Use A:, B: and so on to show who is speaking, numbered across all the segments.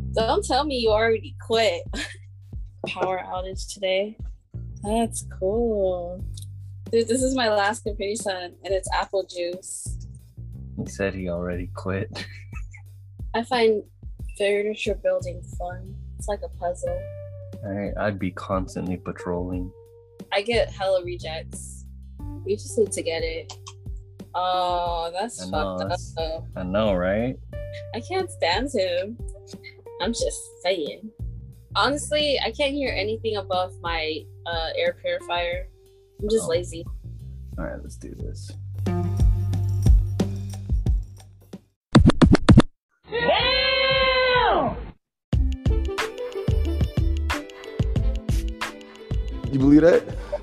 A: Don't tell me you already quit. Power outage today. That's cool. Dude, this is my last Capri Sun, and it's apple juice.
B: He said he already quit.
A: I find furniture building fun. It's like a puzzle.
B: I'd be constantly patrolling.
A: I get hella rejects. You just need to get it. Oh, that's fucked up.
B: I know, right?
A: I can't stand him. I'm just saying. Honestly, I can't hear anything above my air purifier. I'm just lazy.
B: All right, let's do this.
C: Damn!
D: You believe that?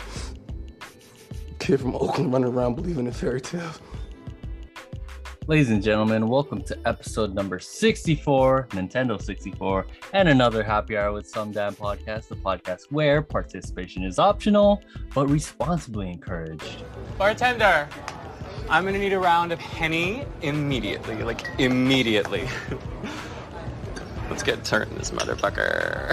D: Kid from Oakland running around believing in fairy tales.
B: Ladies and gentlemen, welcome to episode number 64, Nintendo 64, and another Happy Hour with Some Damn Podcast, the podcast where participation is optional, but responsibly encouraged.
E: Bartender, I'm gonna need a round of Henny immediately, like immediately. Let's get turned this motherfucker.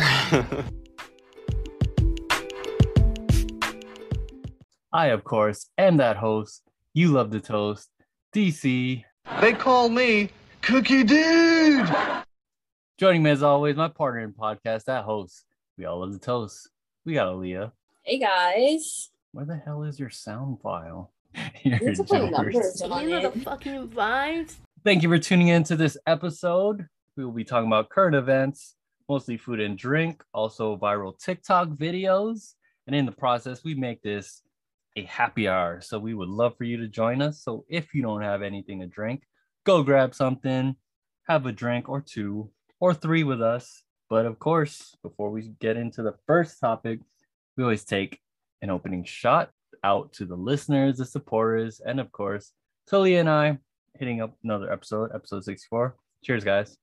B: I, of course, am that host you love to toast, DC.
F: They call me Cookie Dude.
B: Joining me as always, my partner in podcast, that host we all love to toast. We got Aaliyah.
A: Hey guys.
B: Where the hell is your sound file?
A: You need to put numbers on
C: You know
A: it.
C: the fucking vibes.
B: Thank you for tuning in to this episode. We will be talking about current events, mostly food and drink, also viral TikTok videos. And in the process, we make this a happy hour. So we would love for you to join us. So if you don't have anything to drink, go grab something, have a drink or two or three with us. But of course, before we get into the first topic, we always take an opening shot out to the listeners, the supporters, and of course, Tully and I hitting up another episode 64. Cheers, guys.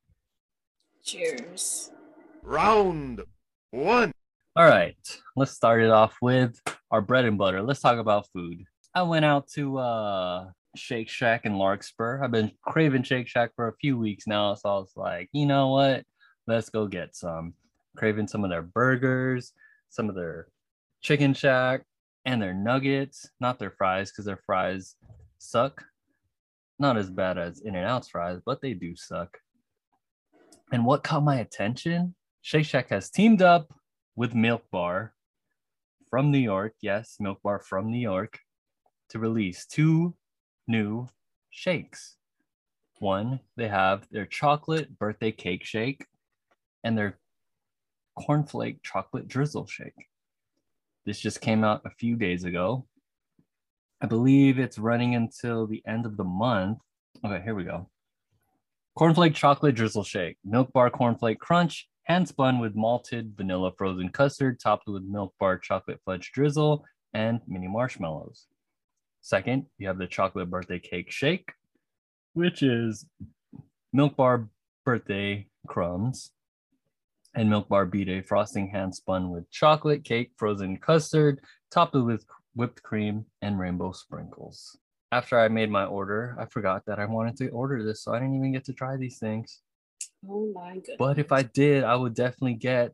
A: Cheers.
F: Round one.
B: All right, let's start it off with our bread and butter. Let's talk about food. I went out to Shake Shack in Larkspur. I've been craving Shake Shack for a few weeks now, so I was like, you know what? Let's go get some. Craving some of their burgers, some of their chicken shack, and their nuggets. Not their fries, because their fries suck. Not as bad as In-N-Out's fries, but they do suck. And what caught my attention? Shake Shack has teamed up with Milk Bar from New York, yes, Milk Bar from New York, to release two new shakes. One, they have their chocolate birthday cake shake and their cornflake chocolate drizzle shake. This just came out a few days ago. I believe it's running until the end of the month. Okay, here we go. Cornflake chocolate drizzle shake, Milk Bar cornflake crunch, hand spun with malted vanilla frozen custard, topped with Milk Bar chocolate fudge drizzle and mini marshmallows. Second, you have the chocolate birthday cake shake, which is Milk Bar birthday crumbs and Milk Bar B-Day frosting, hand spun with chocolate cake frozen custard, topped with whipped cream and rainbow sprinkles. After I made my order, I forgot that I wanted to order this, so I didn't even get to try these things.
A: Oh my goodness.
B: But if I did, I would definitely get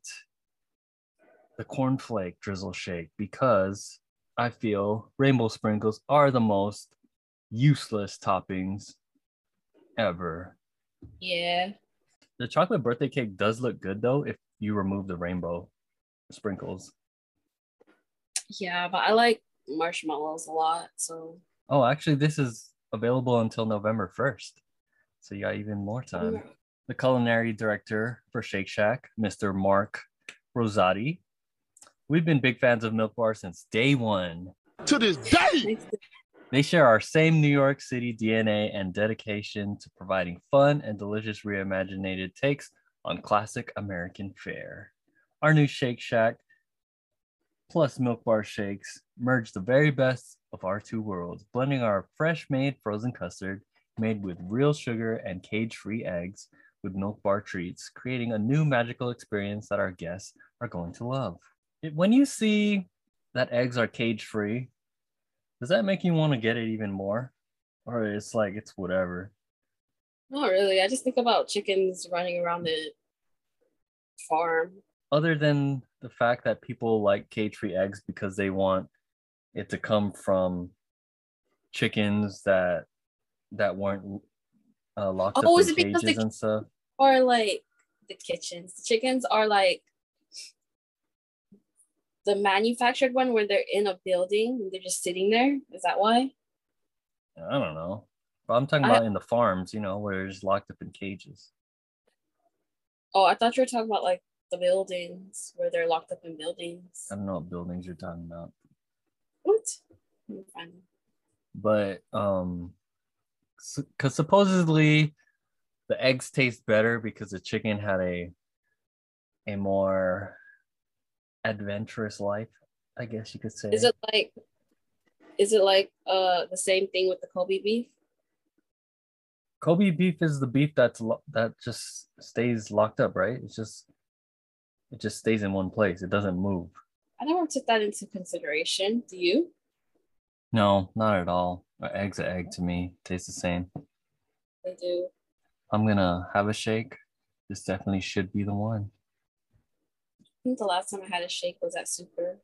B: the cornflake drizzle shake because I feel rainbow sprinkles are the most useless toppings ever.
A: Yeah.
B: The chocolate birthday cake does look good though if you remove the rainbow sprinkles.
A: Yeah, but I like marshmallows a lot, so.
B: Oh, actually, this is available until November 1st. So you got even more time.
A: Yeah.
B: The culinary director for Shake Shack, Mr. Mark Rosati. We've been big fans of Milk Bar since day one.
F: To this day.
B: They share our same New York City DNA and dedication to providing fun and delicious reimaginated takes on classic American fare. Our new Shake Shack plus Milk Bar shakes merge the very best of our two worlds, blending our fresh-made frozen custard made with real sugar and cage-free eggs with Milk Bar treats, creating a new magical experience that our guests are going to love. When you see that eggs are cage-free, does that make you want to get it even more? Or it's like, it's whatever?
A: Not really. I just think about chickens running around farm.
B: Other than the fact that people like cage-free eggs because they want it to come from chickens that weren't locked up
A: Is
B: in
A: it because
B: cages and stuff.
A: or like the kitchens? The chickens are like the manufactured one where they're in a building and they're just sitting there. Is that why?
B: I don't know. But I'm talking about in the farms, where they're just locked up in cages.
A: Oh, I thought you were talking about like the buildings where they're locked up in buildings.
B: I don't know what buildings you're talking about.
A: What? Let me find them.
B: But because supposedly the eggs taste better because the chicken had a more adventurous life, I guess you could say.
A: Is it like the same thing with the Kobe beef?
B: Kobe beef is the beef that just stays locked up, right? It just stays in one place. It doesn't move.
A: I never took that into consideration. Do you?
B: No, not at all. An egg's an egg to me. Tastes the same.
A: I do.
B: I'm gonna have a shake. This definitely should be the one.
A: I think the last time I had a shake was at Super.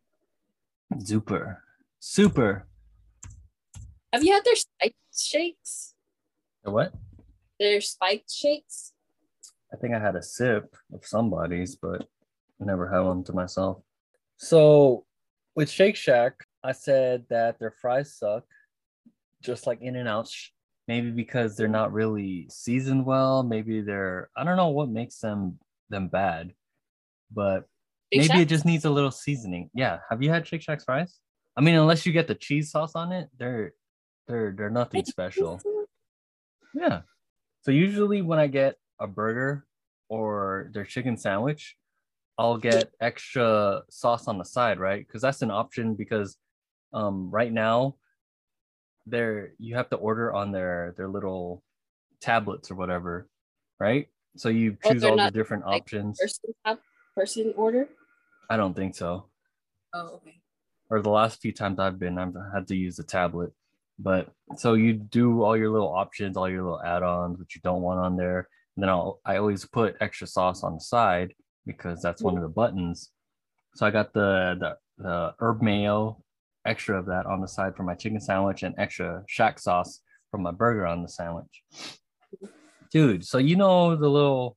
B: Super.
A: Have you had their spiked shakes?
B: The what?
A: Their spiked shakes?
B: I think I had a sip of somebody's, but I never had one to myself. So with Shake Shack, I said that their fries suck, just like In-N-Out. Maybe because they're not really seasoned well. Maybe I don't know what makes them bad, but
A: Shake
B: maybe
A: Shack?
B: it just needs a little seasoning. Yeah. Have you had Shake Shack's fries? I mean, unless you get the cheese sauce on it, they're nothing special. Yeah. So usually when I get a burger or their chicken sandwich, I'll get extra sauce on the side, right? Because that's an option because right now you have to order on their little tablets or whatever, right? So you choose all the different options.
A: Person order?
B: I don't think so.
A: Oh, okay.
B: Or the last few times I've had to use the tablet. But so you do all your little options, all your little add-ons, which you don't want on there. And then I always put extra sauce on the side because that's one of the buttons. So I got the herb mayo, extra of that on the side for my chicken sandwich, and extra Shack sauce for my burger on the sandwich. Dude, so the little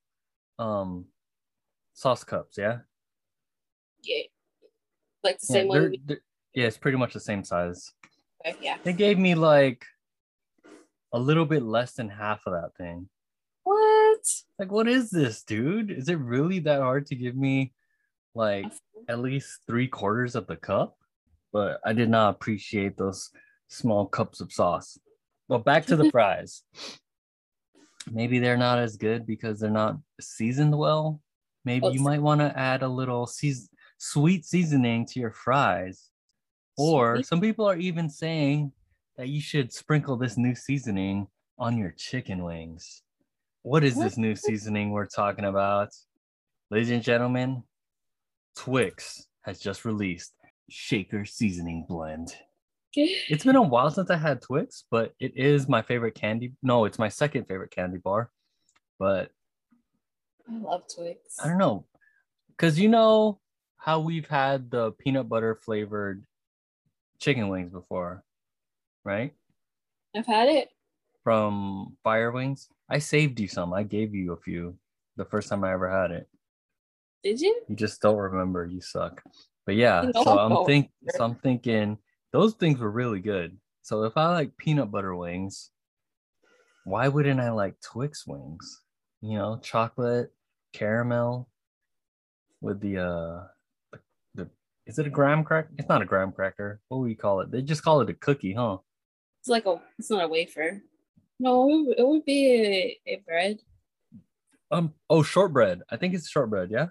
B: sauce cups, yeah?
A: Yeah. Like the same one.
B: Yeah, it's pretty much the same size.
A: Okay, yeah.
B: They gave me like a little bit less than half of that thing.
A: What?
B: Like, what is this, dude? Is it really that hard to give me like at least 3/4 of the cup? But I did not appreciate those small cups of sauce. Well, back to the fries. Maybe they're not as good because they're not seasoned well. Maybe you might want to add a little sweet seasoning to your fries. Or some people are even saying that you should sprinkle this new seasoning on your chicken wings. What is this new seasoning we're talking about? Ladies and gentlemen, Twix has just released Shaker Seasoning Blend. It's been a while since I had Twix, but it is my favorite candy. No, it's my second favorite candy bar. But
A: I love Twix.
B: I don't know. Because how we've had the peanut butter flavored chicken wings before, right?
A: I've had it.
B: From Fire Wings. I saved you some. I gave you a few the first time I ever had it.
A: Did you?
B: You just don't remember. You suck. But yeah, so I'm thinking those things were really good. So if I like peanut butter wings, why wouldn't I like Twix wings? Chocolate, caramel with the is it a graham cracker? It's not a graham cracker. What do we call it? They just call it a cookie, huh?
A: It's not a wafer. No, it would be a bread.
B: Shortbread. I think it's shortbread, yeah?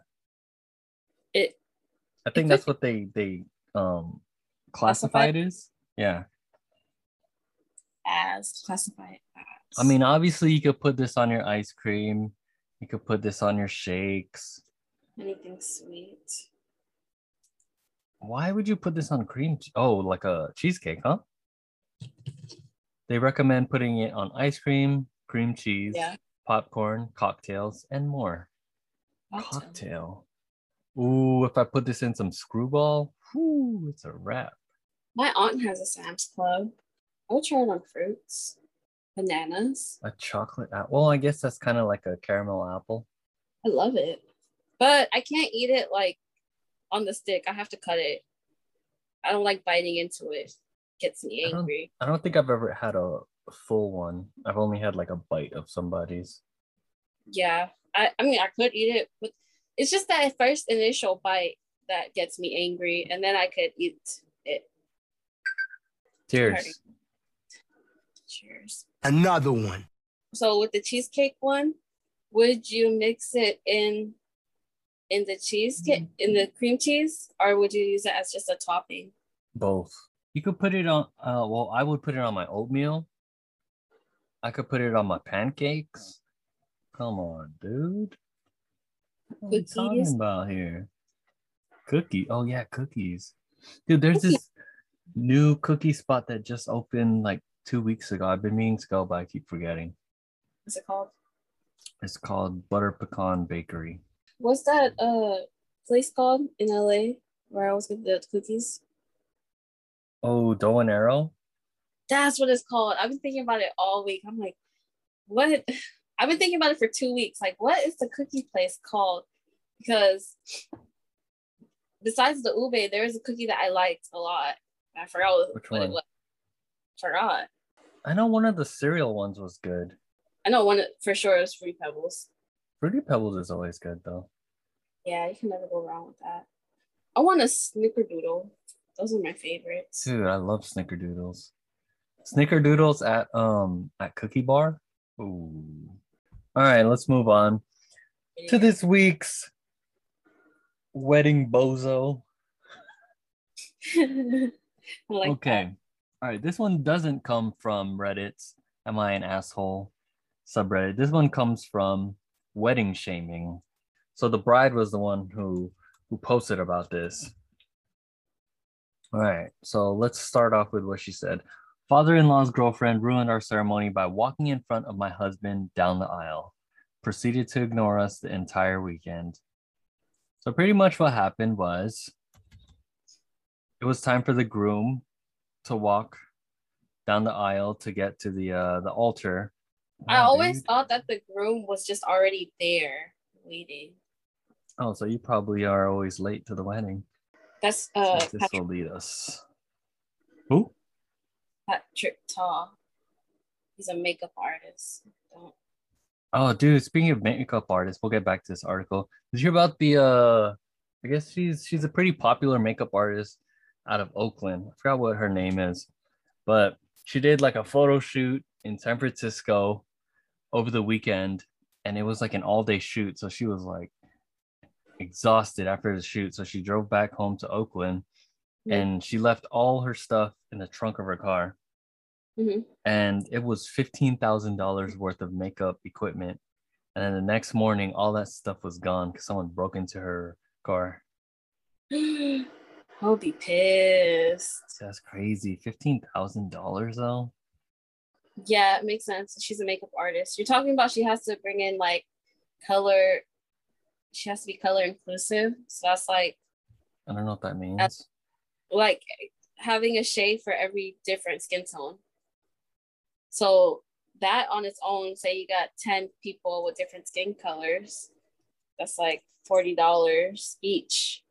B: I think that's what they classify it as. Yeah.
A: Classify it as.
B: I mean, obviously you could put this on your ice cream. You could put this on your shakes.
A: Anything sweet.
B: Why would you put this on cream? Like a cheesecake, huh? They recommend putting it on ice cream, cream cheese, popcorn, cocktails, and more. Cocktail. Ooh, if I put this in some screwball, whoo, it's a wrap.
A: My aunt has a Sam's Club. I would try it on fruits, bananas.
B: A chocolate apple. Well, I guess that's kind of like a caramel apple.
A: I love it, but I can't eat it like on the stick. I have to cut it. I don't like biting into it. Gets me angry.
B: I don't think I've ever had a full one. I've only had like a bite of somebody's.
A: Yeah, I mean, I could eat it, but it's just that first initial bite that gets me angry, and then I could eat it.
B: Cheers.
A: Cheers.
F: Another one.
A: So with the cheesecake one, would you mix it in the cheesecake, in the cream cheese, or would you use it as just a topping?
B: Both. You could put it on, well, I would put it on my oatmeal. I could put it on my pancakes. Come on, dude. What are you talking about here? Cookie. Oh, yeah, cookies. Dude, there's this new cookie spot that just opened like 2 weeks ago. I've been meaning to go, but I keep forgetting.
A: What's it called?
B: It's called Butter Pecan Bakery.
A: What's that place called in LA where I always get the cookies?
B: Oh, Dough and Arrow?
A: That's what it's called. I've been thinking about it all week. I'm like, what? I've been thinking about it for 2 weeks. Like, what is the cookie place called? Because besides the ube, there is a cookie that I liked a lot. I forgot what it was. Forgot.
B: I know one of the cereal ones was good.
A: I know one for sure is Fruity Pebbles.
B: Fruity Pebbles is always good though.
A: Yeah, you can never go wrong with that. I want a Snickerdoodle. Those are my favorites.
B: Dude, I love Snickerdoodles. Snickerdoodles at Cookie Bar. Ooh. All right, let's move on to this week's wedding bozo. Okay. That. All right, this one doesn't come from Reddit's Am I an Asshole subreddit. This one comes from Wedding Shaming. So the bride was the one who posted about this. All right, so let's start off with what she said. Father-in-law's girlfriend ruined our ceremony by walking in front of my husband down the aisle. Proceeded to ignore us the entire weekend. So pretty much what happened was it was time for the groom to walk down the aisle to get to the altar.
A: I always thought that the groom was just already there waiting.
B: Oh, so you probably are always late to the wedding.
A: That's
B: this will lead us. Who?
A: Patrick Ta. He's a makeup artist.
B: Oh, dude, speaking of makeup artists, we'll get back to this article. Did you hear about the I guess she's a pretty popular makeup artist out of Oakland. I forgot what her name is, but she did like a photo shoot in San Francisco over the weekend, and it was like an all-day shoot. So she was like exhausted after the shoot. So she drove back home to Oakland, and she left all her stuff in the trunk of her car.
A: Mm-hmm.
B: And it was $15,000 worth of makeup equipment. And then the next morning, all that stuff was gone because someone broke into her car.
A: I'll be pissed.
B: That's crazy. $15,000 though?
A: Yeah, it makes sense. She's a makeup artist. You're talking about she has to bring in like color. She has to be color inclusive. So that's like,
B: I don't know what that means.
A: Like having a shade for every different skin tone. So that on its own, say you got 10 people with different skin colors, that's like $40 each.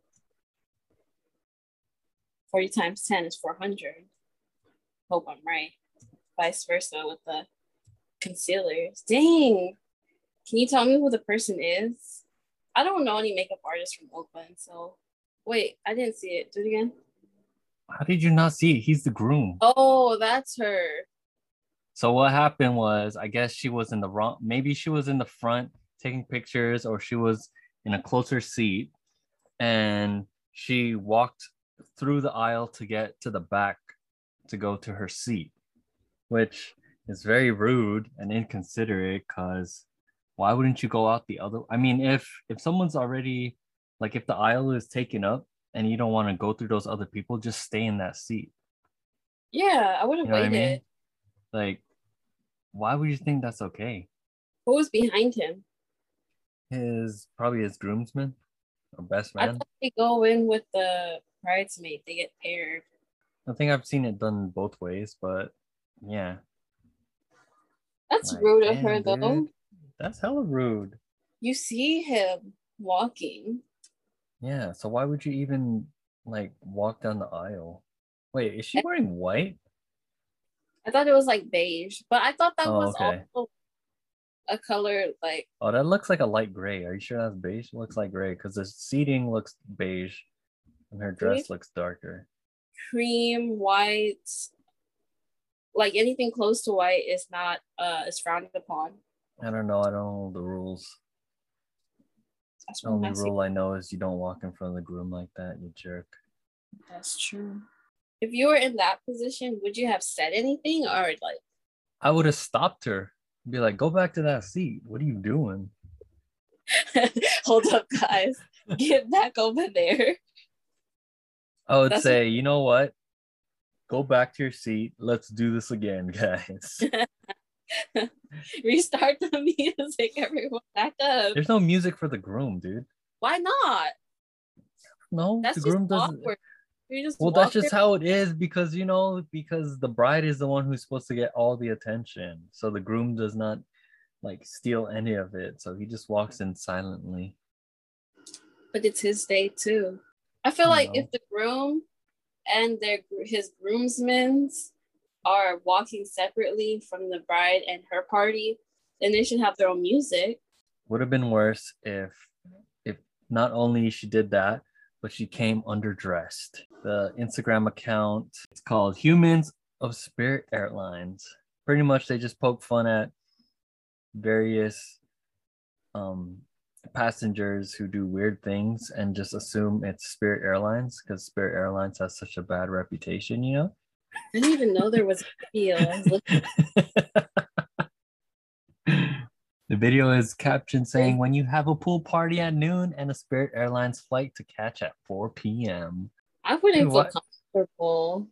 A: 40 times 10 is 400. Hope I'm right. Vice versa with the concealers. Dang. Can you tell me who the person is? I don't know any makeup artists from Oakland, so wait, I didn't see it. Do it again.
B: How did you not see it? He's the groom.
A: Oh, that's her.
B: So what happened was, I guess she was in the wrong, maybe she was in the front taking pictures, or she was in a closer seat, and she walked through the aisle to get to the back to go to her seat, which is very rude and inconsiderate, because why wouldn't you go out the other? I mean, if someone's already, like if the aisle is taken up and you don't want to go through those other people, just stay in that seat.
A: Yeah, I would have waited. I mean?
B: Like, why would you think that's okay?
A: Who was behind him?
B: Probably his groomsman or best
A: I
B: man.
A: thought they go in with the bridesmaid. They get paired.
B: I think I've seen it done both ways, but yeah.
A: That's
B: Like,
A: rude of
B: damn,
A: her, though.
B: dude. That's hella rude.
A: You see him walking.
B: Yeah, so why would you even like walk down the aisle? Wait, is she wearing white?
A: I thought it was like beige, but I thought that
B: Oh,
A: was
B: okay.
A: also a color like
B: Oh, that looks like a light gray. Are you sure that's beige? It looks like gray because the seating looks beige and her dress looks darker.
A: cream, white. Like anything close to white is not is frowned upon.
B: I don't know. I don't know the rules.
A: That's
B: The only rule I know is you don't walk in front of the groom like that, you jerk.
A: That's true. If you were in that position, would you have said anything or like?
B: I would have stopped her. Be like, go back to that seat. What are you doing?
A: Hold up, guys. Get back over there.
B: I would say, you know what? Go back to your seat. Let's do this again, guys.
A: Restart the music, everyone. Back up.
B: There's no music for the groom, dude.
A: Why not?
B: No,
A: That's
B: the groom
A: just
B: doesn't.
A: awkward.
B: Well, that's just how it is because because the bride is the one who's supposed to get all the attention. So the groom does not like steal any of it. So he just walks in silently.
A: But it's his day too. I feel like if the groom and his groomsmen are walking separately from the bride and her party, then they should have their own music.
B: Would have been worse if not only she did that, but she came underdressed. The Instagram account, it's called Humans of Spirit Airlines. Pretty much they just poke fun at various passengers who do weird things and just assume it's Spirit Airlines because Spirit Airlines has such a bad reputation, you know?
A: I didn't even know there was a video.
B: The video is captioned saying, when you have a pool party at noon and a Spirit Airlines flight to catch at 4 p.m.
A: I wouldn't feel comfortable.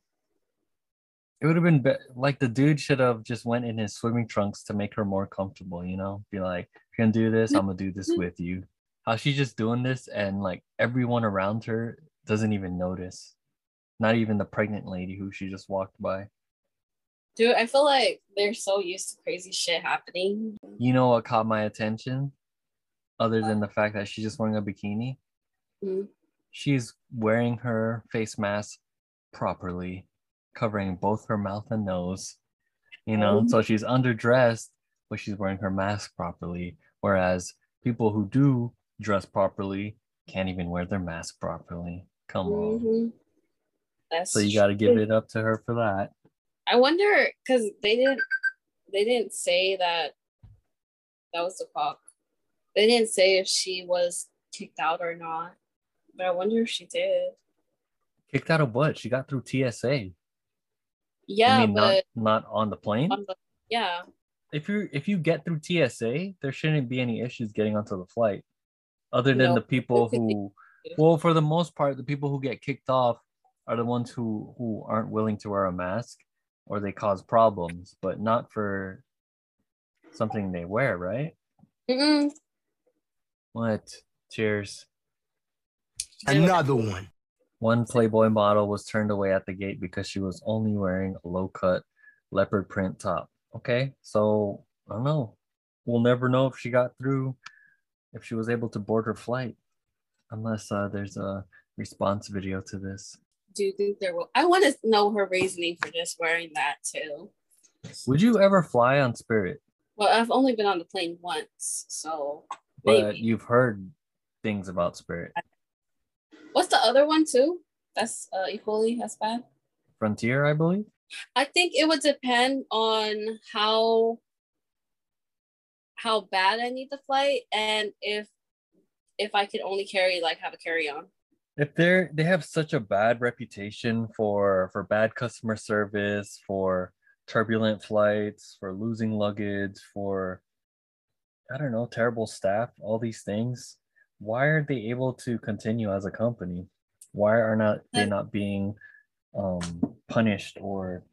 B: It would have been like the dude should have just went in his swimming trunks to make her more comfortable, you know? Be like, if you're gonna do this, I'm gonna do this with you. How she's just doing this and like everyone around her doesn't even notice. Not even the pregnant lady who she just walked by.
A: Dude, I feel like they're so used to crazy shit happening.
B: You know what caught my attention? Other than the fact that she's just wearing a bikini?
A: Mm-hmm.
B: She's wearing her face mask properly, covering both her mouth and nose. You know, so she's underdressed, but she's wearing her mask properly. Whereas people who do dress properly can't even wear their mask properly. Come on. So you got to give it up to her for that.
A: I wonder because they didn't say that was the clock. They didn't say if she was kicked out or not, but I wonder if she did.
B: Kicked out of what? She got through TSA.
A: Yeah, but
B: not on the plane.
A: Yeah.
B: If you get through TSA, there shouldn't be any issues getting onto the flight, other than the people who, well, for the most part, the people who get kicked off are the ones who aren't willing to wear a mask or they cause problems, but not for something they wear, right?
A: Mm-mm.
B: What? Cheers.
F: Another one.
B: One Playboy model was turned away at the gate because she was only wearing a low-cut leopard print top. Okay, so I don't know. We'll never know if she got through, if she was able to board her flight, unless there's a response video to this.
A: Do you think there will? I want to know her reasoning for just wearing that too.
B: Would you ever fly on Spirit?
A: Well, I've only been on the plane once, so
B: but
A: maybe.
B: You've heard things about Spirit.
A: What's the other one too? That's equally as bad.
B: Frontier, I believe.
A: I think it would depend on how bad I need the flight and if I could only have a carry-on.
B: If they have such a bad reputation for bad customer service, for turbulent flights, for losing luggage, for I don't know, terrible staff, all these things, why are they able to continue as a company? Why are they not being punished or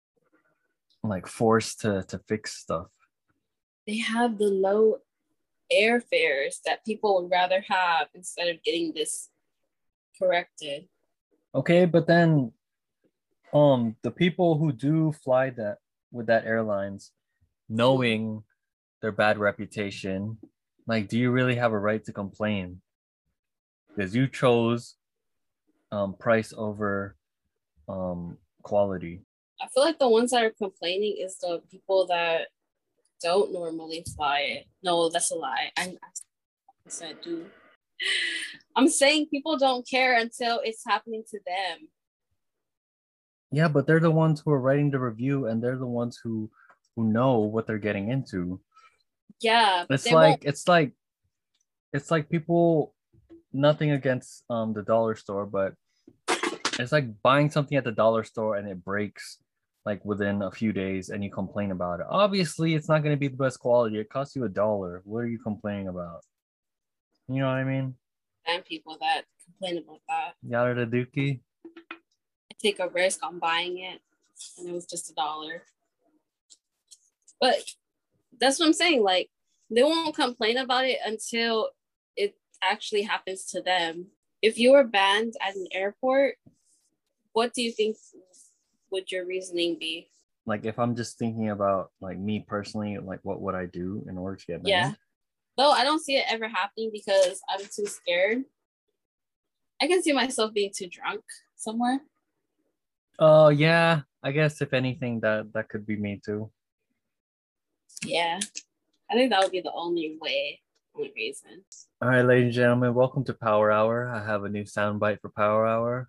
B: like forced to fix stuff?
A: They have the low airfares that people would rather have instead of getting this corrected.
B: Okay, but then the people who do fly that with that airlines, knowing their bad reputation, like, do you really have a right to complain? Because you chose price over quality.
A: I feel like the ones that are complaining is the people that don't normally fly it. No, that's a lie. I said do. I'm saying people don't care until it's happening to them.
B: Yeah, but they're the ones who are writing the review, and they're the ones who know what they're getting into.
A: Yeah,
B: it's like people. Nothing against the dollar store, but it's like buying something at the dollar store and it breaks like within a few days, and you complain about it. Obviously, it's not going to be the best quality. It costs you $1. What are you complaining about? You know what I mean?
A: And people that complain about that.
B: Yada the dookie.
A: I take a risk on buying it, and it was just $1. But that's what I'm saying. Like, they won't complain about it until it actually happens to them. If you were banned at an airport, what do you think would your reasoning be?
B: Like, if I'm just thinking about like me personally, like what would I do in order to get banned?
A: Yeah. Though I don't see it ever happening because I'm too scared. I can see myself being too drunk somewhere.
B: Oh yeah, I guess if anything, that could be me too.
A: Yeah, I think that would be the only reason.
B: All right, ladies and gentlemen, welcome to Power Hour. I have a new soundbite for Power Hour.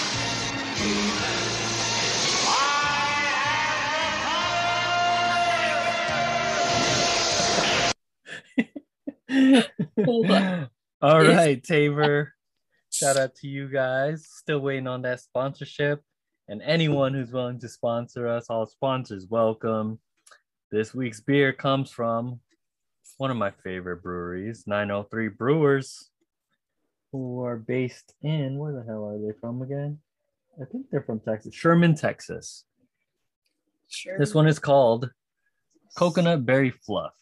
B: All right, Taver. Shout out to you guys. Still waiting on that sponsorship. And anyone who's willing to sponsor us, all sponsors welcome. This week's beer comes from one of my favorite breweries, 903 Brewers, who are based in, where the hell are they from again? I think they're from Texas. Sherman, Texas. Sure. This one is called Coconut Berry Fluff.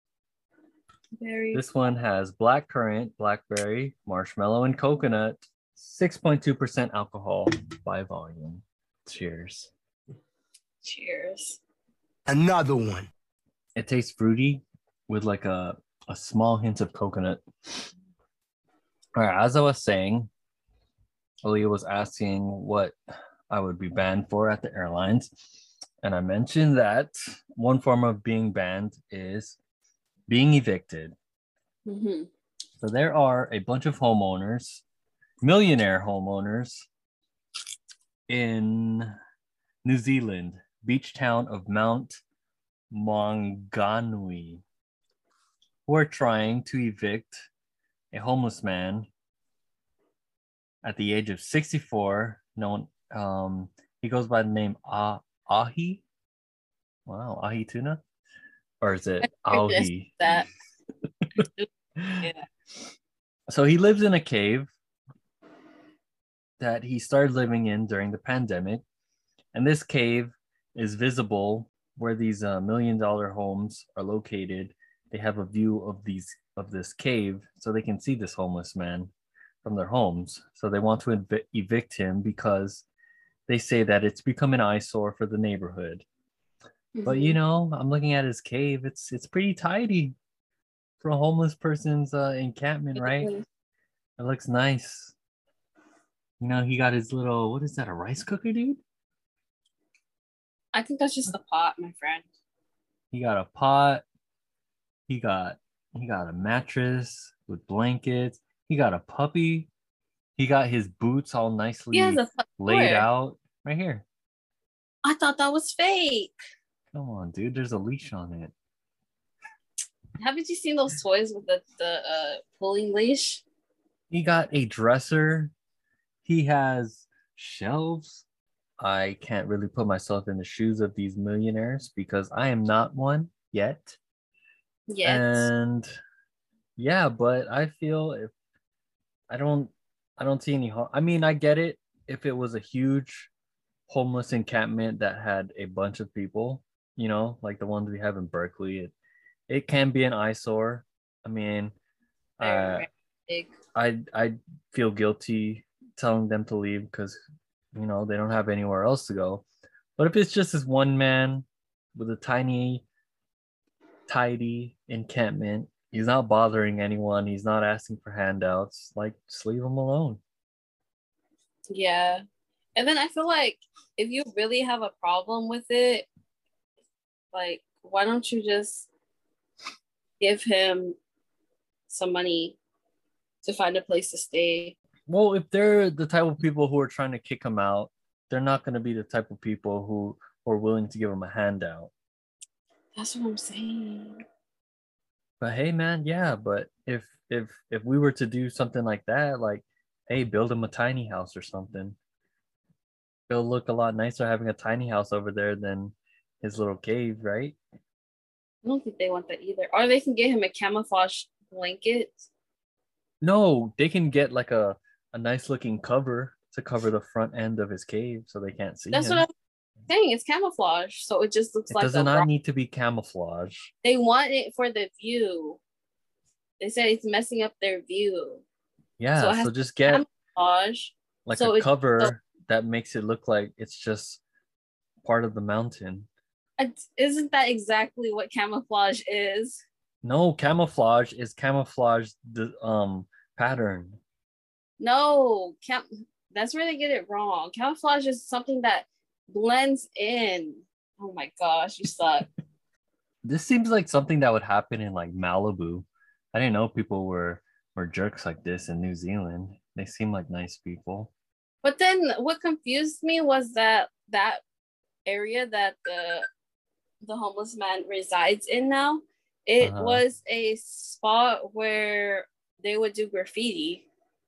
B: This one has blackcurrant, blackberry, marshmallow, and coconut. 6.2% alcohol by volume. Cheers.
A: Cheers.
F: Another one.
B: It tastes fruity with like a small hint of coconut. All right, as I was saying, Aaliyah was asking what I would be banned for at the airlines. And I mentioned that one form of being banned is being evicted.
A: Mm-hmm.
B: So there are a bunch of homeowners, millionaire homeowners in New Zealand, beach town of Mount Maunganui, who are trying to evict a homeless man at the age of 64. He goes by the name Ahi. Wow, Ahi Tuna? Or is it Ahi?
A: That.
B: Yeah. So he lives in a cave that he started living in during the pandemic. And this cave is visible where these $1 million homes are located. They have a view of this cave so they can see this homeless man from their homes. So they want to evict him because they say that it's become an eyesore for the neighborhood. Mm-hmm. But I'm looking at his cave. It's pretty tidy for a homeless person's encampment, right? It looks nice. He got his little, what is that, a rice cooker, dude?
A: I think that's just a pot, my friend.
B: He got a pot. He got a mattress with blankets. He got a puppy. He got his boots all nicely laid out right here.
A: I thought that was fake.
B: Come on, dude. There's a leash on it.
A: Haven't you seen those toys with the pulling leash?
B: He got a dresser. He has shelves. I can't really put myself in the shoes of these millionaires because I am not one yet. And yeah, but I feel if I don't see any I mean, I get it if it was a huge homeless encampment that had a bunch of people, like the ones we have in Berkeley. It can be an eyesore, I mean,
A: Very,
B: uh,
A: very big.
B: I feel guilty telling them to leave because they don't have anywhere else to go. But if it's just this one man with a tiny, tidy encampment, he's not bothering anyone. He's not asking for handouts. Like, just leave him alone.
A: Yeah. And then I feel like if you really have a problem with it, like, why don't you just give him some money to find a place to stay?
B: Well, if they're the type of people who are trying to kick him out, they're not going to be the type of people who are willing to give him a handout.
A: That's what I'm saying.
B: But hey, man, yeah. But if we were to do something like that, like, hey, build him a tiny house or something, it'll look a lot nicer having a tiny house over there than his little cave, right?
A: I don't think they want that either. Or they can get him a camouflage blanket.
B: No, they can get like a nice looking cover to cover the front end of his cave so they can't see
A: That's
B: him.
A: what I'm saying. It's camouflage. So it just looks
B: It
A: like
B: does not need to be camouflage.
A: They want it for the view. They said it's messing up their view.
B: Yeah, so just get
A: camouflage.
B: like
A: So
B: a cover that makes it look like it's just part of the mountain.
A: Isn't that exactly what camouflage is?
B: No, camouflage is camouflage the pattern.
A: No, that's where they get it wrong. Camouflage is something that blends in. Oh my gosh, you suck.
B: This seems like something that would happen in like Malibu. I didn't know people were jerks like this in New Zealand. They seem like nice people.
A: But then what confused me was that area that the homeless man resides in now, it was a spot where they would do graffiti.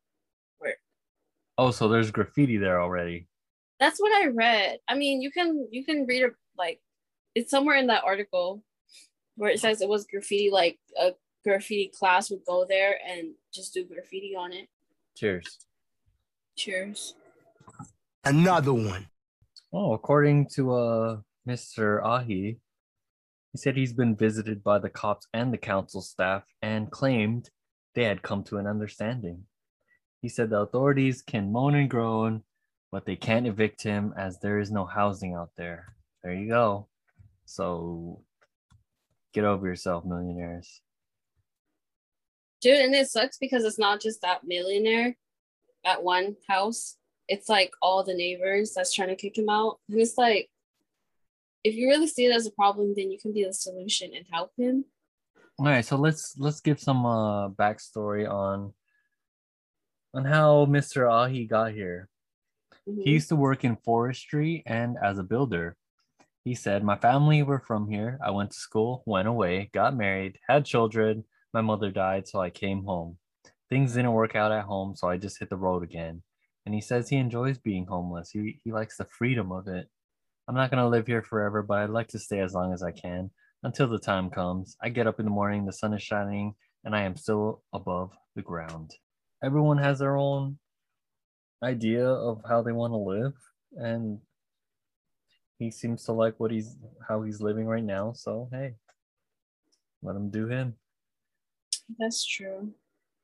B: Oh, so there's graffiti there already.
A: That's what I read. I mean, you can read it, like, it's somewhere in that article where it says it was graffiti, like a graffiti class would go there and just do graffiti on it.
B: Cheers.
A: Cheers.
F: Another one.
B: Oh, according to Mr. Ahi, he said he's been visited by the cops and the council staff and claimed they had come to an understanding. He said the authorities can moan and groan, but they can't evict him as there is no housing out there. There you go. So get over yourself, millionaires.
A: Dude, and it sucks because it's not just that millionaire at one house. It's like all the neighbors that's trying to kick him out. And it's like, if you really see it as a problem, then you can be the solution and help him.
B: All right, so let's give some backstory on how Mr. Ahi got here. Mm-hmm. He used to work in forestry and as a builder. He said, my family were from here. I went to school, went away, got married, had children. My mother died, so I came home. Things didn't work out at home, so I just hit the road again. And he says he enjoys being homeless. He likes the freedom of it. I'm not going to live here forever, but I'd like to stay as long as I can until the time comes. I get up in the morning, the sun is shining, and I am still above the ground. Everyone has their own idea of how they want to live, and he seems to like how he's living right now. So hey, let him do him.
A: That's true.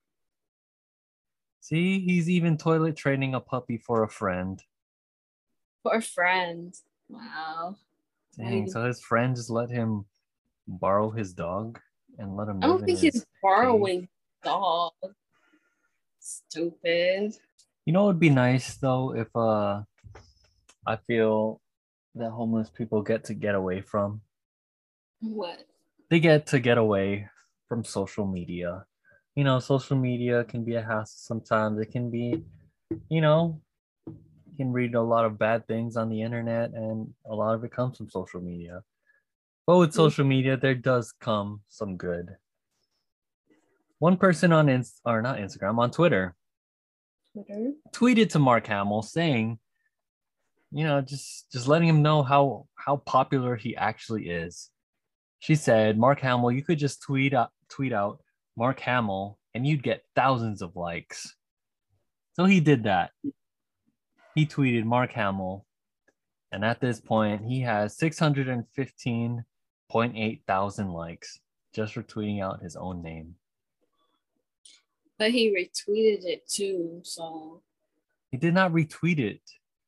B: See, he's even toilet training a puppy for a friend.
A: For a friend. Wow.
B: Dang, so his friend just let him borrow his dog and let him live in his
A: I don't think he's borrowing dog. Stupid.
B: You know, it would be nice though if I feel that homeless people get to get away from.
A: What?
B: They get to get away from social media. You know, social media can be a hassle sometimes. It can be, you can read a lot of bad things on the internet, and a lot of it comes from social media. But with social media, there does come some good. One person on on Twitter tweeted to Mark Hamill saying, just letting him know how popular he actually is. She said, Mark Hamill, you could just tweet out Mark Hamill and you'd get thousands of likes. So he did that. He tweeted Mark Hamill, and at this point he has 615.8 thousand likes just for tweeting out his own name.
A: But he retweeted it too, so
B: He did not retweet it.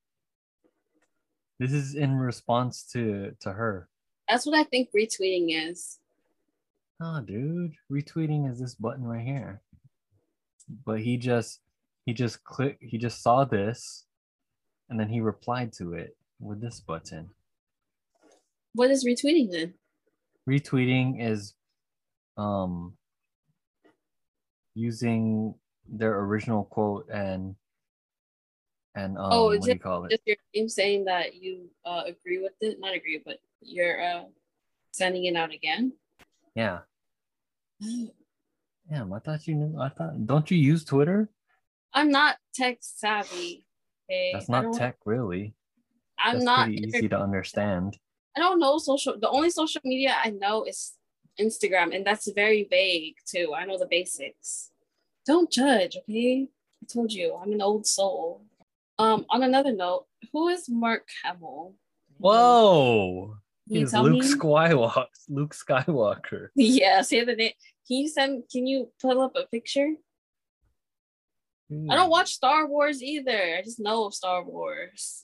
B: This is in response to her.
A: that's what I think retweeting is.
B: Oh, dude, retweeting is this button right here. But he just saw this, and then he replied to it with this button.
A: What is retweeting then?
B: Retweeting is using their original quote and what do you call it?
A: Just your name saying that you agree with it? Not agree, but you're sending it out again?
B: Yeah. Damn, I thought you knew. Don't you use Twitter?
A: I'm not tech savvy. Okay?
B: That's not tech, really.
A: That's not
B: pretty easy to understand.
A: I don't know the only social media I know is Instagram, and that's very vague too. I know the basics. Don't judge, okay? I told you, I'm an old soul. On another note, who is Mark Hamill?
B: Whoa!
A: He's
B: Luke Skywalker. Luke Skywalker.
A: Yeah, say the name. Can you pull up a picture? I don't watch Star Wars either. I just know of Star Wars.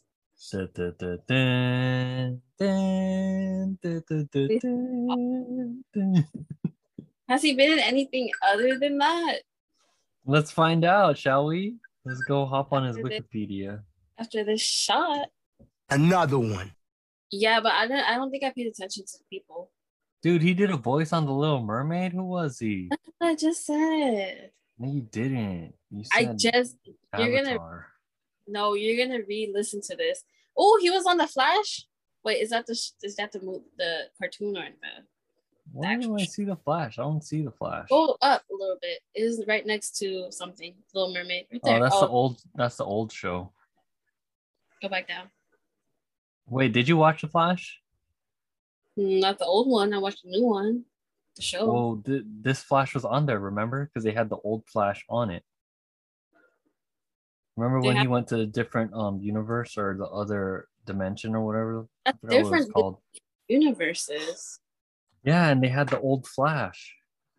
A: Has he been in anything other than that?
B: Let's find out, shall we? Let's go hop on his Wikipedia.
A: After this shot.
F: Another one.
A: Yeah, but I don't think I paid attention to people.
B: Dude, he did a voice on The Little Mermaid? Who was he?
A: That's what I just said.
B: No, you didn't. You said
A: Avatar. You're gonna re-listen to this. Oh, he was on The Flash? Wait, is that the cartoon or the
B: Why do I see The Flash? I don't see The Flash.
A: Go up a little bit. It is right next to something. Little Mermaid. Right there.
B: Oh, that's the old show.
A: Go back down.
B: Wait, did you watch The Flash?
A: Not the old one. I watched the new one. The show.
B: Well, this Flash was on there, remember? Because they had the old Flash on it. Remember when he went to a different universe or the other dimension or whatever?
A: That's different called. Universes.
B: Yeah, and they had the old Flash.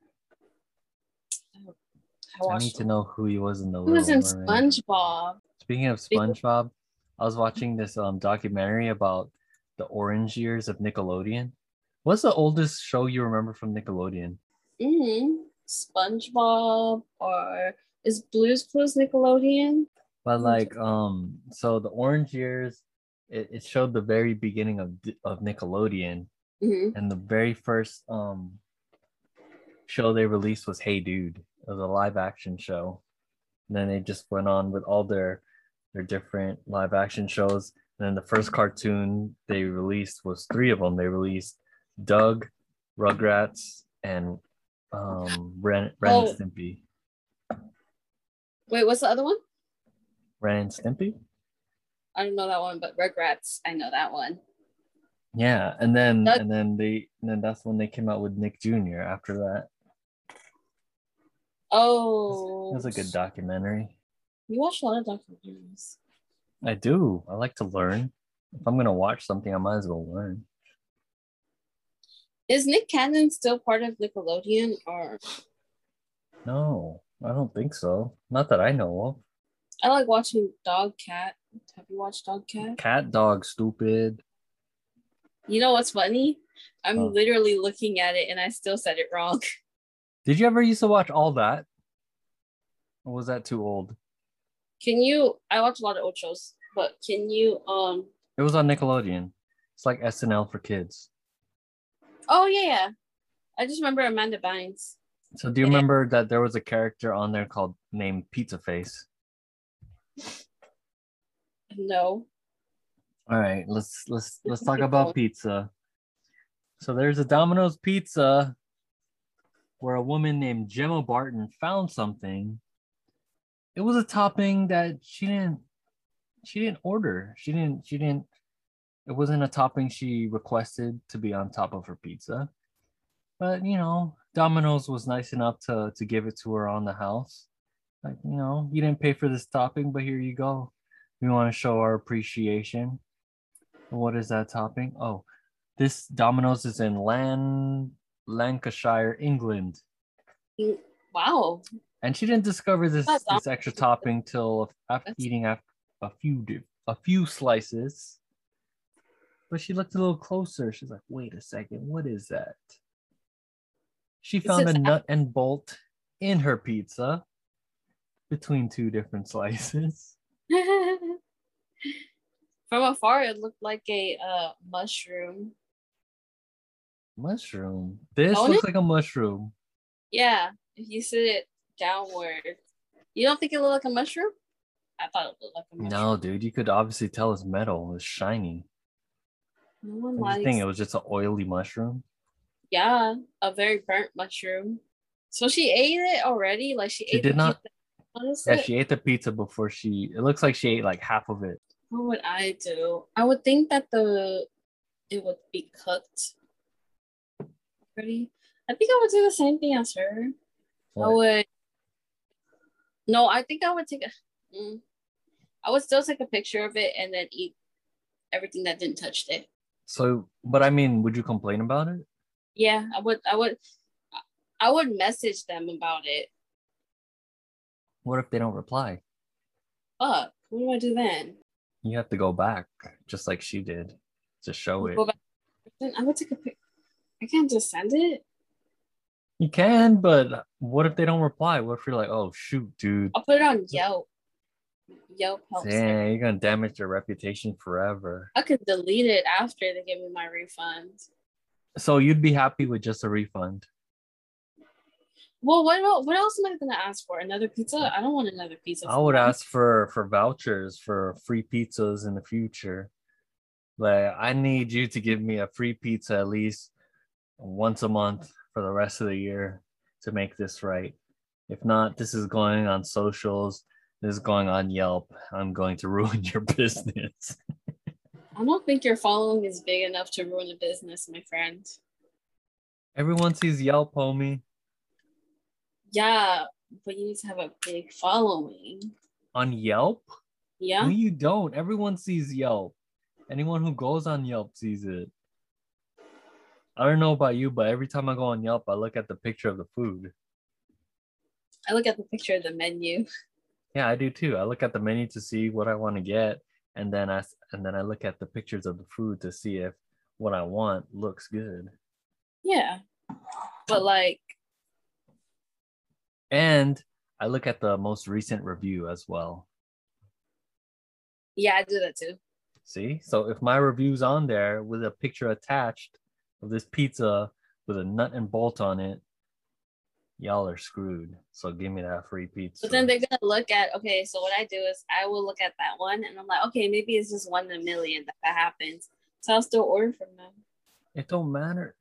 B: I need to know who he was in the Little
A: Mermaid. He was in
B: Mermaid.
A: SpongeBob.
B: Speaking of SpongeBob, I was watching this documentary about the orange years of Nickelodeon. What's the oldest show you remember from Nickelodeon?
A: SpongeBob, or is Blue's Clues Nickelodeon?
B: But like, so the orange years, it showed the very beginning of Nickelodeon, and the very first show they released was Hey Dude. It was a live action show. And then they just went on with all their different live action shows. And then the first cartoon they released was 3 of them. They released Doug, Rugrats, and Ren and Stimpy.
A: Wait, what's the other one?
B: Ren and Stimpy?
A: I don't know that one, but Rugrats, I know that one.
B: Yeah, and then that's when they came out with Nick Jr. after that.
A: Oh.
B: It was a good documentary.
A: You watch a lot of documentaries.
B: I do. I like to learn. If I'm gonna watch something, I might as well learn.
A: Is Nick Cannon still part of Nickelodeon, or?
B: No, I don't think so. Not that I know of.
A: I like watching Dog Cat. Have you watched Dog Cat?
B: Cat Dog, stupid.
A: You know what's funny? I'm literally looking at it and I still said it wrong.
B: Did you ever used to watch All That? Or was that too old?
A: I watch a lot of old shows, but can you
B: It was on Nickelodeon. It's like SNL for kids.
A: Oh yeah. I just remember Amanda Bynes.
B: So do you remember that there was a character on there named Pizza Face?
A: No.
B: All right, let's talk about pizza. So there's a Domino's pizza where a woman named Gemma Barton found something. It was a topping that she didn't order. She didn't it wasn't a topping she requested to be on top of her pizza. But Domino's was nice enough to give it to her on the house. Like, you didn't pay for this topping, but here you go. We want to show our appreciation. What is that topping? Oh, this Domino's is in Lancashire, England.
A: Wow.
B: And she didn't discover this
A: That's
B: this extra topping till after eating a few slices. But she looked a little closer. She's like, "Wait a second, what is that?" She found a nut and bolt in her pizza between two different slices.
A: From afar, it looked like a mushroom.
B: Mushroom. This
A: Don't
B: looks
A: it?
B: like a mushroom.
A: Yeah, if you sit it downward, you don't think it looked like a mushroom? I thought it looked like a mushroom.
B: No, dude, you could obviously tell it's metal. It's shiny.
A: No one
B: What do you
A: likes.
B: think? It was just an oily mushroom?
A: Yeah, a very burnt mushroom. So she ate it already. Like she ate
B: did
A: the
B: not.
A: pizza. Honestly,
B: Yeah, she ate the pizza before she. It looks like she ate like half of it.
A: what would I do? I would think that it would be cooked already. I think I would do the same thing as her.
B: What?
A: I would. No, I think I would take I would still take a picture of it and then eat everything that didn't touch it.
B: So, but I mean, would you complain about it?
A: Yeah, I would. I would message them about it.
B: What if they don't reply?
A: Fuck. What do I do then?
B: You have to go back, just like she did, to show it.
A: Go back. Then I would take a picture. I can't just send it.
B: You can, but what if they don't reply? What if you're like, oh shoot, dude?
A: I'll put it on Yelp. Yelp helps.
B: Damn, you're gonna damage their reputation forever.
A: I could delete it after they give me my refund.
B: So you'd be happy with just a refund?
A: Well, what else am I gonna ask for? Another pizza? I don't want another pizza.
B: I would ask for vouchers for free pizzas in the future. Like, I need you to give me a free pizza at least once a month for the rest of the year to make this right. If not, this is going on socials. This is going on Yelp. I'm going to ruin your business.
A: I don't think your following is big enough to ruin a business, my friend.
B: Everyone sees Yelp, homie.
A: Yeah, but you need to have a big following.
B: On Yelp?
A: Yeah.
B: No, you don't. Everyone sees Yelp. Anyone who goes on Yelp sees it. I don't know about you, but every time I go on Yelp, I look at the picture of the food.
A: I look at the picture of the menu.
B: Yeah, I do too. I look at the menu to see what I want to get, and then I look at the pictures of the food to see if what I want looks good.
A: Yeah, but like,
B: and I look at the most recent review as well.
A: Yeah, I do that too.
B: See, so if my review's on there with a picture attached of this pizza with a nut and bolt on it, y'all are screwed. So give me that free pizza.
A: But then they're gonna look at, okay, so what I do is I will look at that one and I'm like, okay, maybe it's just 1 in a million that happens. So I'll still order from them.
B: It don't matter.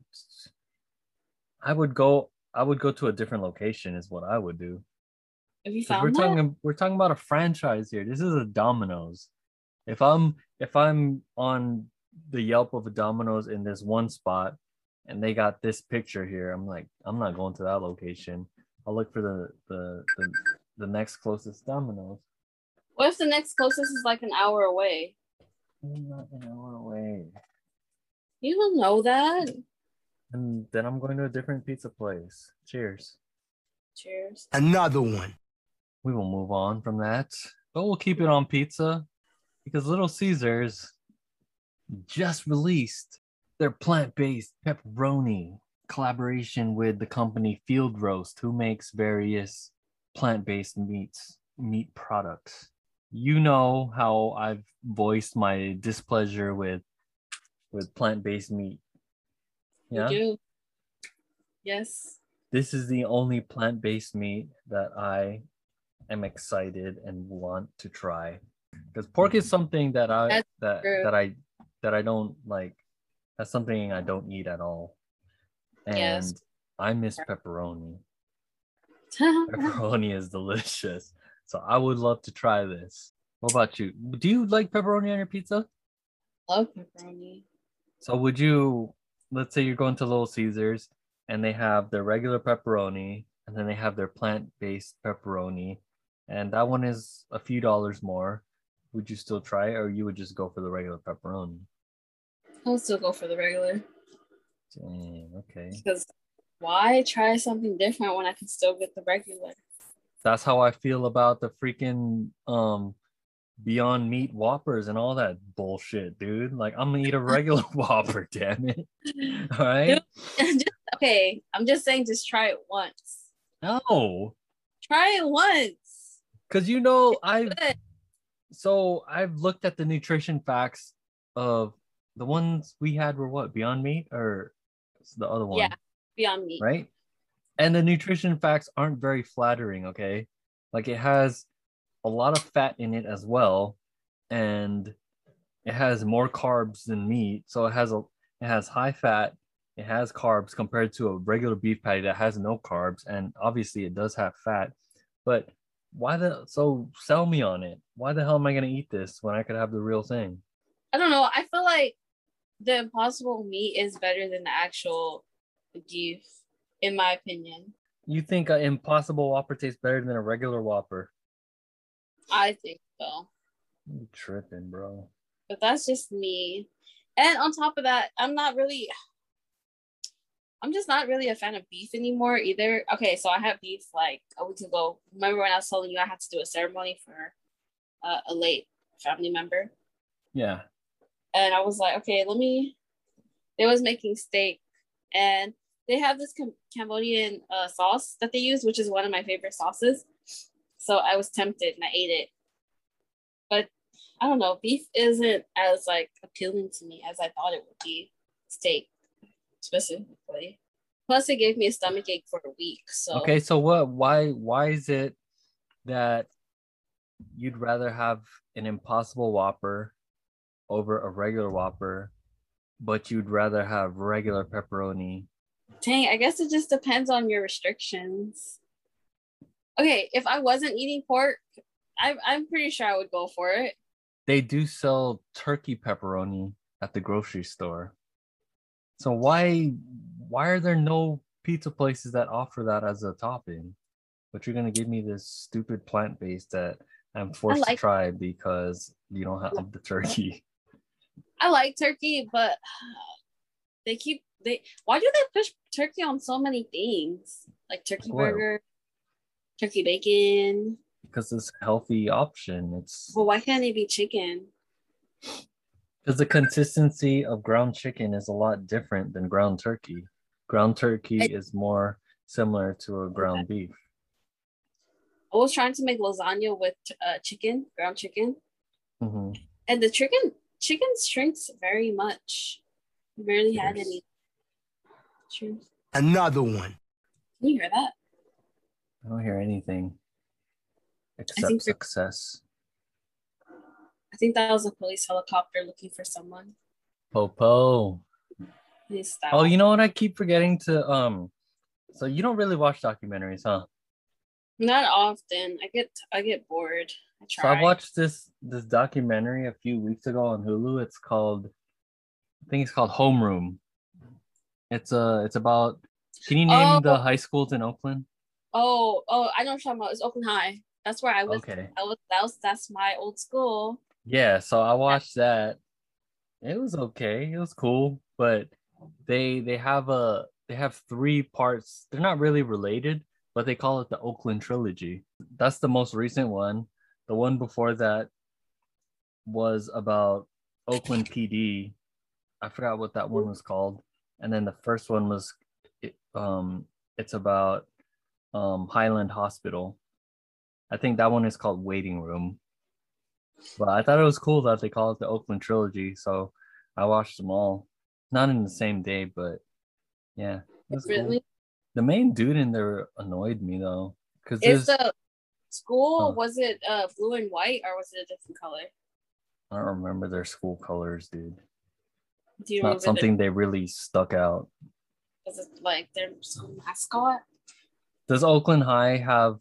B: I would go to a different location is what I would do.
A: Have you
B: 'Cause
A: found
B: we're talking about a franchise here. This is a Domino's. If I'm on the Yelp of a Domino's in this one spot and they got this picture here, I'm like, I'm not going to that location. I'll look for the next closest Domino's.
A: What if the next closest is like an hour away?
B: Not an hour away.
A: You don't know that.
B: And then I'm going to a different pizza place. Cheers.
A: Cheers.
F: Another one.
B: We will move on from that, but we'll keep it on pizza because Little Caesars just released their plant-based pepperoni collaboration with the company Field Roast, who makes various plant-based meat products. You know how I've voiced my displeasure with plant-based meat. Yeah.
A: You do. Yes.
B: This is the only plant-based meat that I am excited and want to try. Because pork is something that I don't like. That's something I don't eat at all. And
A: Yes.
B: I miss pepperoni. Pepperoni is delicious. So I would love to try this. What about you? Do you like pepperoni on your pizza?
A: Love pepperoni.
B: So would you, let's say you're going to Little Caesars and they have their regular pepperoni and then they have their plant-based pepperoni and that one is a few dollars more. Would you still try it or you would just go for the regular pepperoni?
A: I'll still go for the regular.
B: Dang, okay.
A: Because Why try something different when I can still get the regular?
B: That's how I feel about the freaking Beyond Meat Whoppers and all that bullshit, dude. Like, I'm gonna eat a regular Whopper, damn it. All right.
A: Okay, I'm just saying, just try it once.
B: No,
A: Try it once.
B: because you know I've
A: Good.
B: looked at the nutrition facts of the ones we had were what, Beyond Meat or the other one?
A: Yeah, Beyond Meat.
B: Right. And the nutrition facts aren't very flattering. Okay, like it has a lot of fat in it as well, and it has more carbs than meat. So it has high fat, it has carbs compared to a regular beef patty that has no carbs, and obviously it does have fat. But sell me on it. Why the hell am I gonna eat this when I could have the real thing?
A: I don't know. I feel like the Impossible meat is better than the actual beef, in my opinion.
B: You think an Impossible Whopper tastes better than a regular Whopper?
A: I think so.
B: You tripping, bro.
A: But that's just me. And on top of that, I'm just not really a fan of beef anymore either. Okay, so I had beef like a week ago. Remember when I was telling you I had to do a ceremony for a late family member?
B: Yeah.
A: And I was like, okay, they was making steak, and they have this Cambodian sauce that they use, which is one of my favorite sauces. So I was tempted and I ate it. But I don't know, beef isn't as like appealing to me as I thought it would be. Steak specifically. Plus it gave me a stomachache for a week. So
B: Okay, so why is it that you'd rather have an Impossible Whopper over a regular Whopper, but you'd rather have regular pepperoni?
A: dang, I guess it just depends on your restrictions. Okay, if I wasn't eating pork, I'm pretty sure I would go for it.
B: They do sell turkey pepperoni at the grocery store. So why are there no pizza places that offer that as a topping? But you're gonna give me this stupid plant-based that I'm forced to try because you don't have the turkey.
A: I like turkey, but why do they push turkey on so many things? Like turkey burger, turkey bacon.
B: Because it's a healthy option.
A: Well, why can't it be chicken?
B: Because the consistency of ground chicken is a lot different than ground turkey. Ground turkey is more similar to a ground beef.
A: I was trying to make lasagna with ground chicken, and the chicken shrinks very much. Barely had any.
F: Another one.
A: Can you hear that?
B: I don't hear anything except success.
A: I think that was a police helicopter looking for someone.
B: Popo. Oh, you know what? I keep forgetting to So you don't really watch documentaries, huh?
A: Not often. I get bored. I try.
B: So I watched this documentary a few weeks ago on Hulu. I think it's called Homeroom. It's about. Can you name the high schools in Oakland?
A: Oh, I know what you're talking about. It's Oakland High. That's where I was.
B: Okay.
A: That's my old school.
B: Yeah, so I watched that. It was okay. It was cool, but they have three parts. They're not really related, but they call it the Oakland Trilogy. That's the most recent one. The one before that was about Oakland PD. I forgot what that one was called. And then the first one was it's about Highland Hospital. I think that one is called Waiting Room. But I thought it was cool that they call it the Oakland Trilogy, so I watched them all. Not in the same day, but yeah.
A: Really?
B: Cool. The main dude in there annoyed me though.
A: Is the school, was it blue and white or was it a different color?
B: I don't remember their school colors, dude.
A: Do you
B: Not something they really stuck out.
A: Was it like their mascot?
B: Does Oakland High have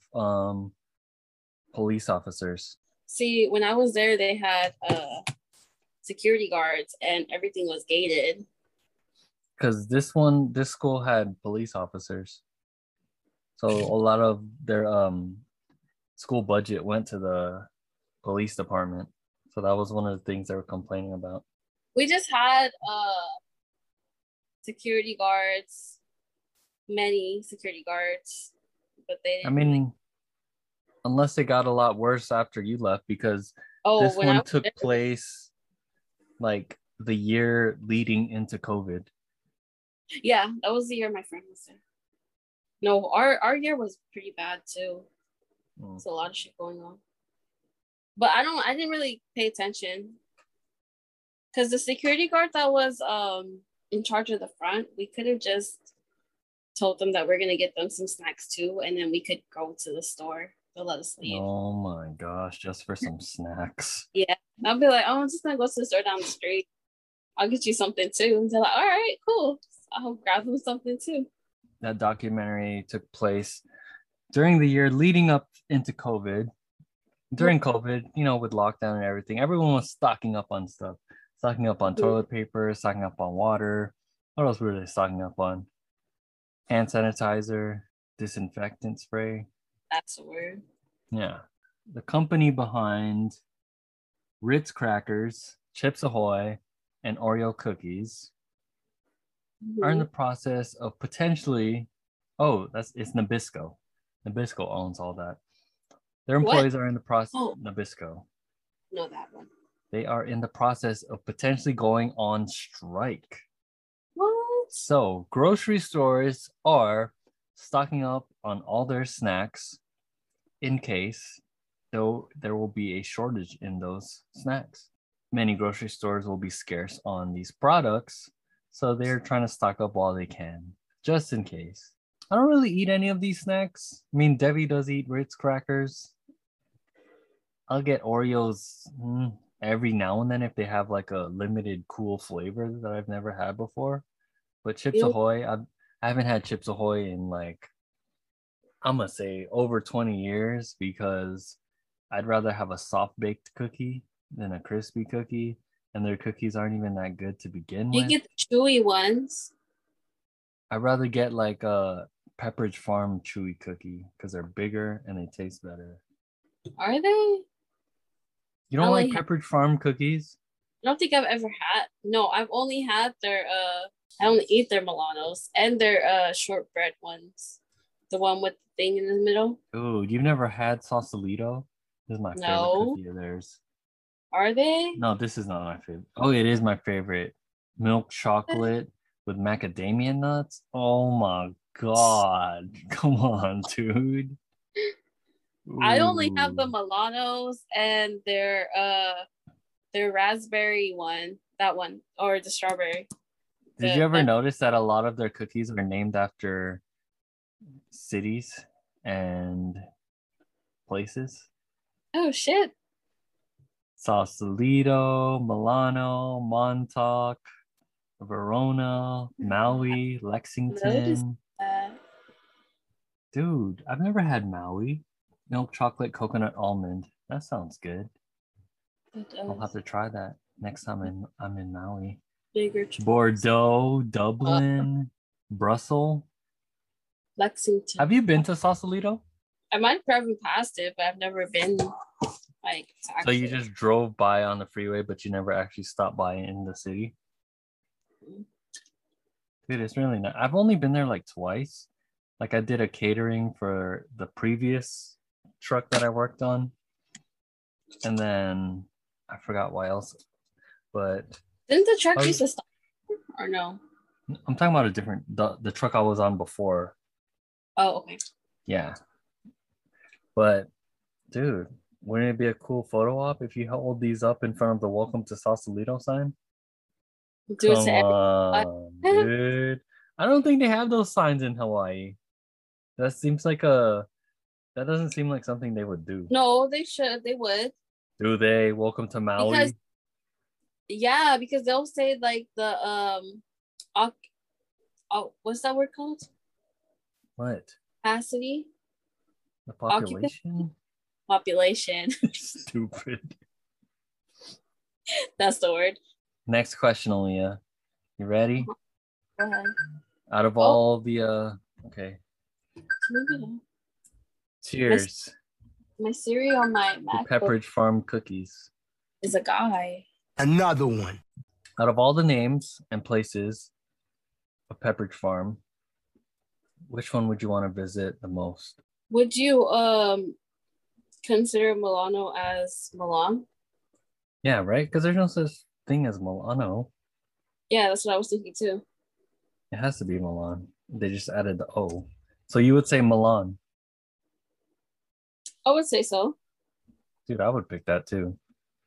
B: police officers?
A: See, when I was there, they had security guards and everything was gated.
B: Because this school had police officers. So a lot of their school budget went to the police department. So that was one of the things they were complaining about.
A: We just had security guards many security guards, but they
B: I
A: didn't.
B: mean, unless it got a lot worse after you left, because this
A: when I
B: one
A: was
B: took
A: there,
B: place like the year leading into COVID.
A: yeah, that was the year my friend was there. No, our year was pretty bad too. There's a lot of shit going on. But I didn't really pay attention. Because the security guard that was in charge of the front, we could have just told them that we're gonna get them some snacks too, and then we could go to the store. They'll let us leave.
B: Oh my gosh, just for some snacks.
A: Yeah. I'll be like, oh, I'm just gonna go to the store down the street. I'll get you something too. And they're like, all right, cool. I'll grab them something too.
B: That documentary took place during the year leading up into COVID. During COVID, you know, with lockdown and everything, everyone was stocking up on stuff. Stocking up on toilet paper, stocking up on water. What else were they stocking up on? Hand sanitizer, disinfectant spray.
A: That's a word.
B: Yeah. The company behind Ritz crackers, Chips Ahoy, and Oreo cookies are in the process of potentially, it's Nabisco. Nabisco owns all that. Their employees are in the process. Nabisco.
A: Know that one.
B: They are in the process of potentially going on strike.
A: What?
B: So grocery stores are stocking up on all their snacks in case though there will be a shortage in those snacks. Many grocery stores will be scarce on these products, so they're trying to stock up while they can, just in case. I don't really eat any of these snacks. I mean, Debbie does eat Ritz crackers. I'll get Oreos every now and then if they have like a limited cool flavor that I've never had before. But Chips Ahoy, I haven't had Chips Ahoy in like, I'm gonna say over 20 years, because I'd rather have a soft baked cookie than a crispy cookie, and their cookies aren't even that good to begin with.
A: You get the chewy ones.
B: I'd rather get like a Pepperidge Farm chewy cookie because they're bigger and they taste better.
A: Are they?
B: You don't like Pepperidge Farm cookies?
A: I don't think I've ever had. No, I've only had their I only eat their Milanos and their shortbread ones. The one with the thing in the middle.
B: Ooh, you've never had Sausalito? This is my favorite cookie of theirs.
A: Are they?
B: No, this is not my favorite. Oh, it is my favorite. Milk chocolate with macadamia nuts. Oh my god. Come on, dude. Ooh.
A: I only have the Milanos and their raspberry one. That one. Or the strawberry.
B: Did you ever notice that a lot of their cookies are named after cities and places?
A: Oh shit.
B: Sausalito, Milano, Montauk, Verona, Maui, Lexington. Dude, I've never had Maui. Milk chocolate coconut almond. That sounds good. I'll have to try that next time I'm in Maui. Bordeaux, Dublin, Brussels,
A: Lexington.
B: Have you been to Sausalito?
A: I might have driven past it, but I've never been like.
B: So you just drove by on the freeway, but you never actually stopped by in the city? Dude, it's really nice. I've only been there like twice. Like I did a catering for the previous truck that I worked on. And then I forgot why else. But
A: didn't the truck used to stop or no?
B: I'm talking about a different the truck I was on before.
A: Oh, okay.
B: Yeah. But dude, wouldn't it be a cool photo op if you hold these up in front of the Welcome to Sausalito sign?
A: Do
B: Come on, dude. I don't think they have those signs in Hawaii. That doesn't seem like something they would do.
A: No, they should. They would.
B: Do they? Welcome to Maui.
A: Because they'll say like the what's that word called?
B: What?
A: Capacity.
B: The population.
A: Population.
B: Stupid.
A: That's the word.
B: Next question, Aaliyah. You ready?
A: Go ahead.
B: Out of all the okay. Cheers.
A: My cereal on my MacBook.
B: Pepperidge Farm cookies.
A: Is a guy.
F: Another one.
B: Out of all the names and places of Pepperidge Farm, Which one would you want to visit the most?
A: Would you consider Milano as Milan?
B: Yeah, right? Because there's no such thing as Milano.
A: Yeah, that's what I was thinking too.
B: It has to be Milan. They just added the O. So you would say Milan.
A: I would say so.
B: Dude, I would pick that too.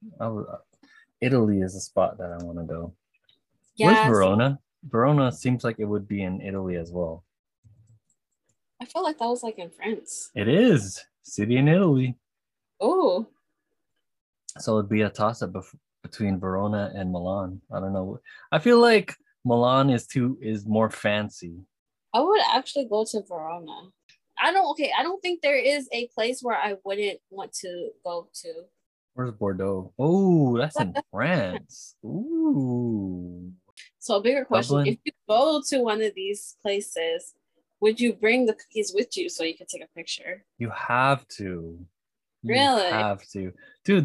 B: Italy is a spot that I want to go. Where's
A: Yeah,
B: Verona? Verona seems like it would be in Italy as well.
A: I felt like that was like in France.
B: It is. City in Italy.
A: Oh,
B: So it'd be a toss-up between Verona and Milan. I don't know. I feel like Milan is more fancy.
A: I would actually go to Verona. I don't think there is a place where I wouldn't want to go to.
B: Where's Bordeaux? Oh, that's in France. Ooh.
A: So a bigger question,
B: Dublin?
A: if you go to one of these places, would you bring the cookies with you so you could take a picture?
B: You have to. You
A: Really?
B: have to. Dude,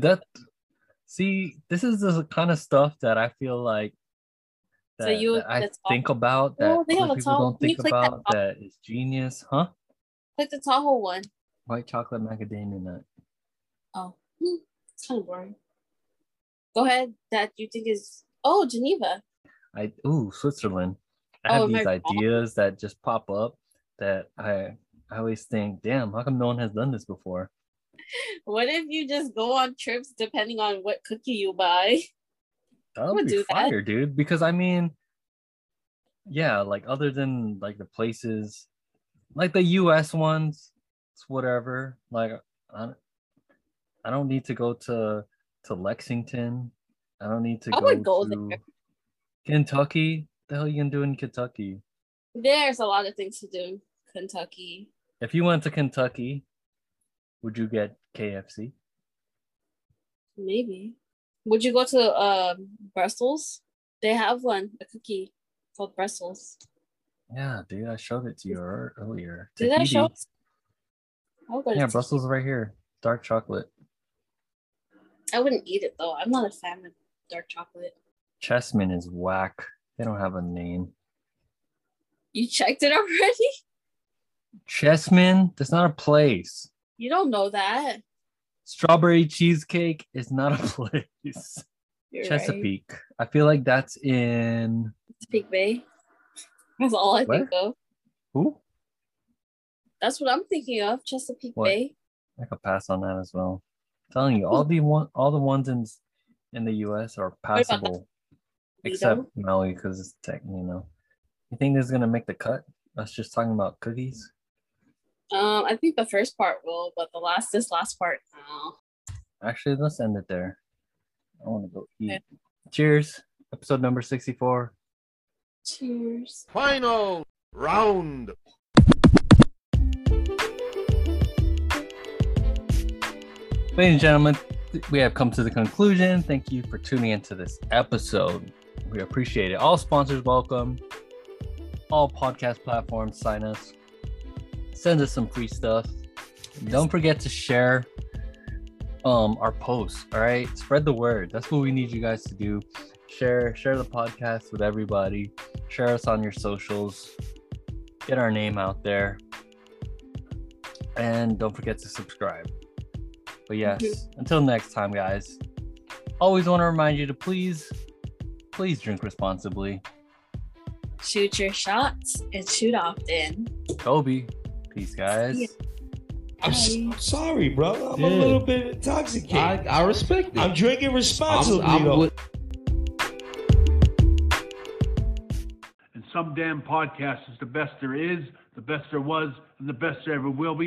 B: this is the kind of stuff that I feel like
A: So you
B: that I
A: that's
B: think
A: all-
B: about
A: Oh,
B: that
A: they have
B: other
A: a
B: people
A: Tahoe.
B: don't
A: Can you
B: think
A: click that
B: about that is genius. Huh?
A: Click the Tahoe one.
B: White chocolate macadamia nut.
A: Oh, it's kind of boring. Go ahead. That you think is Geneva.
B: Switzerland. I
A: Oh,
B: have
A: am I
B: these
A: wrong?
B: ideas that just pop up that I always think, damn, how come no one has done this before?
A: What if you just go on trips depending on what cookie you buy?
B: That
A: would
B: would be
A: do that.
B: fire, dude. Because I mean, yeah, like other than like the places, like the US ones, it's whatever. Like I don't need to go to Lexington. I don't need to
A: I
B: go
A: would go
B: to
A: there.
B: Kentucky. The hell you gonna do in Kentucky?
A: There's a lot of things to do in Kentucky.
B: If you went to Kentucky, would you get KFC?
A: Maybe. Would you go to Brussels? They have one, a cookie called Brussels.
B: Yeah, dude, I showed it to you earlier.
A: Did I show?
B: Tahiti.
A: I'll go to
B: Yeah,
A: Tahiti.
B: Brussels right here. Dark chocolate.
A: I wouldn't eat it though. I'm not a fan of dark chocolate.
B: Chessman is whack. They don't have a name.
A: You checked it already?
B: Chessman? That's not a place.
A: You don't know that.
B: Strawberry cheesecake is not a place.
A: You're right.
B: Chesapeake. I feel like that's in
A: Chesapeake Bay. That's all I think of.
B: who?
A: That's what I'm thinking of. Chesapeake
B: What?
A: Bay.
B: I could pass on that as well. I'm telling you, all the ones in the US are
A: about
B: passable. Except Maui, because it's You think this is gonna make the cut? Us just talking about cookies?
A: I think the first part will, but this last part, no.
B: Actually, let's end it there. I want to go eat.
A: Okay.
B: Cheers. Episode number 64.
A: Cheers.
C: Final round.
B: Ladies and gentlemen, we have come to the conclusion. Thank you for tuning into this episode. We appreciate it. All sponsors welcome. All podcast platforms sign us. Send us some free stuff. Don't forget to share our posts. All right, spread the word. That's what we need you guys to do. Share the podcast with everybody. Share us on your socials. Get our name out there. And don't forget to subscribe. But yes, until next time, guys. Always want to remind you to please drink responsibly.
A: Shoot your shots and shoot often.
B: Kobe. Peace, guys.
A: Yeah.
G: I'm sorry, bro. I'm
C: Yeah.
G: a little bit intoxicated.
C: I respect it.
G: I'm drinking responsibly,
C: I'm
G: though.
C: with-
H: And some damn podcast is the best there is, the best there was, and the best there ever will be.